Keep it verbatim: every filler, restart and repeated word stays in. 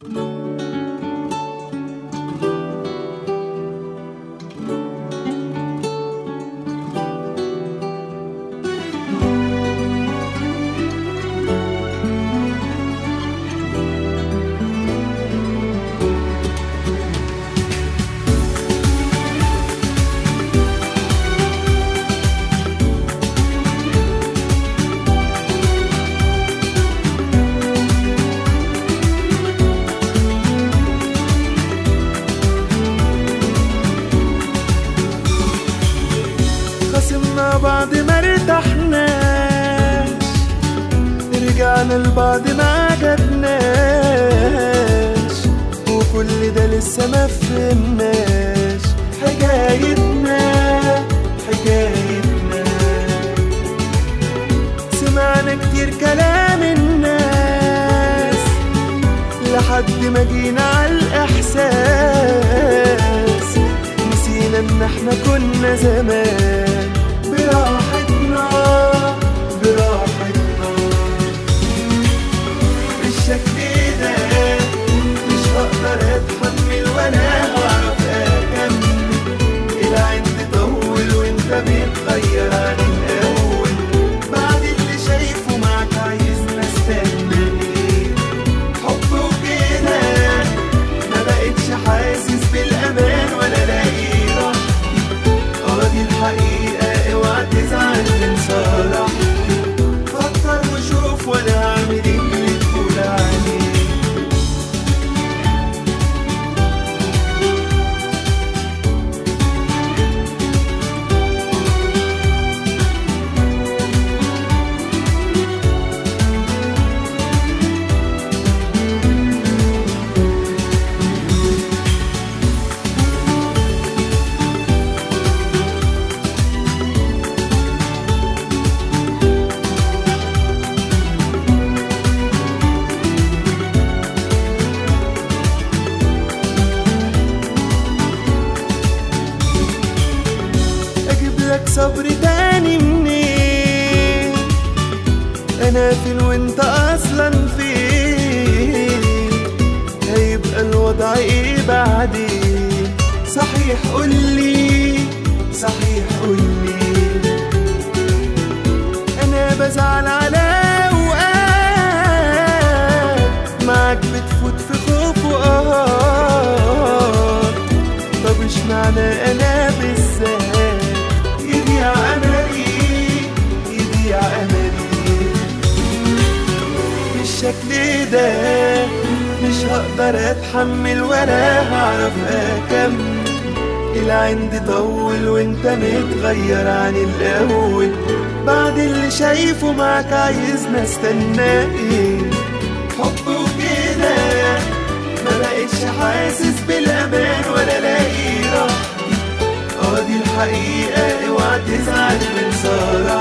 خاصمنا بعد ما ارتحناش، رجعنا لبعض ما عجبناش، وكل ده لسه ما فهمناش حكايتنا حكايتنا. سمعنا كتير كلام الناس لحد ما جينا عالإحساس، نسينا ان احنا كنا زمان براحتنا براحتنا. بالشكل ده مش هقدر اتحمل ولا هعرف اكمل، العند طول وانت بتغير عن الاول، بعد اللي شايفه معاك عايزنا استنى ايه؟ حب وكده ما بقتش حاسس بالامان ولا لاقي راحتي، اه دي الحقيقة اوعى تزعل من صراحتي، فكر وشوف وانا هعمل ايه اللي تقول عليه. صبر تاني منين؟ انا فين وانت اصلا فين؟ هيبقى الوضع ايه بعدين؟ صحيح قولي صحيح قولي. انا بزعل على اوقات معاك بتفوت في خوف وقهر، طب اشمعنى انا بالذات يضيع أملي يضيع أملي؟ بالشكل ده مش هقدر أتحمل ولا هعرف أكمل، العند طول وانت متغير عن الأول، بعد اللي شايفه معاك عايزنا استنى ايه؟ حب وكده ما بقتش حاسس بالأمان ولا لاقي راحتي، اه دي الحقيقة اوعى تزعل من صراحتي.